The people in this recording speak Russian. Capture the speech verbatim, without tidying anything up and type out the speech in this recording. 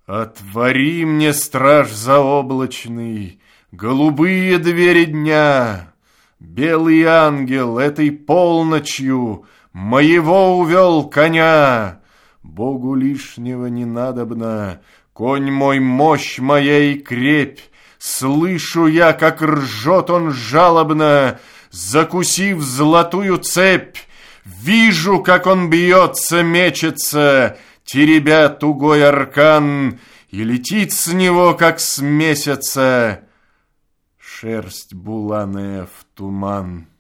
Отвори мне, страж заоблачный, голубые двери дня. Белый ангел этой полночью моего увел коня. Богу лишнего не надобно, конь мой мощь моя и крепь. Слышу я, как ржет он жалобно, закусив золотую цепь. Вижу, как он бьется, мечется, теребя тугой аркан, и летит с него, как с месяца, шерсть буланая в туман.